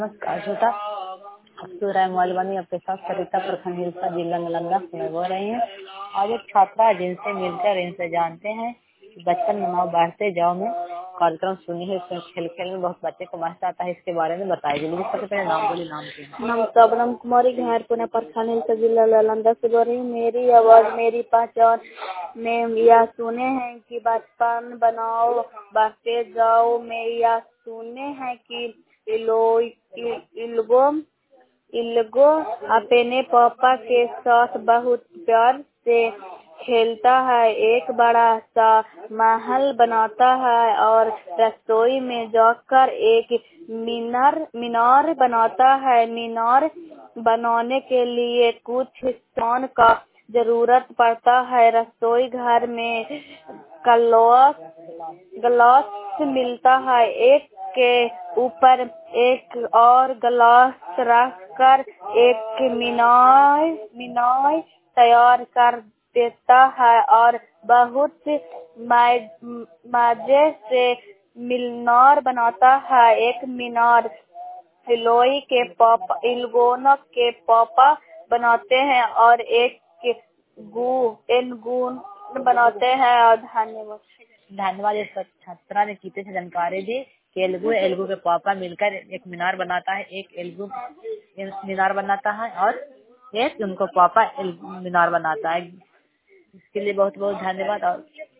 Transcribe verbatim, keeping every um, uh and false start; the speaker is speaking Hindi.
नमस्कार श्रोता, अब्दुल मौलवानी आपके साथ सरिता प्रखंड हिलसा जिला नालंदा में बोल रही हैं। आज एक छात्रा जिनसे मिलकर इनसे जानते हैं कि बचपन मनाओ बढ़ते जाओ में कार्यक्रम सुनी है। इसमें खेल खेल में बहुत बच्चे को मजा आता है। इसके बारे में बताइए। मुझे सबसे पहले नाम बोली। नाम की नाम सबनम कुमारी घर पुणे प्रखंड हिलसा जिला नालंदा से बोल रही हूँ। मेरी आवाज मेरी पहचान में यह सुने हैं कि बचपन बनाओ बढ़ते जाओ में यह सुने हैं कि इलो इल्गो इल्गो अपने पापा के साथ बहुत प्यार से खेलता है। एक बड़ा सा महल बनाता है और रसोई में जाकर एक मीनार मीनार बनाता है। मीनार बनाने के लिए कुछ सामान का जरूरत पड़ता है। रसोई घर में ग्लास ग्लास मिलता है। एक के ऊपर एक और ग्लास रखकर एक मीनार मीनार तैयार कर देता है और बहुत मजे से मीनार बनाता है। एक मीनार इलोई के पापा इल्गोना के पापा बनाते हैं और एक गु एनगुन बनाते हैं। और धन्यवाद धन्यवाद। इस छात्रा ने कितने से जानकारी दी कि एल्गू एल्गू के पापा मिलकर एक मीनार बनाता है। एक एल्गू मीनार बनाता है और एक उनको पापा मीनार बनाता है। इसके लिए बहुत बहुत धन्यवाद। और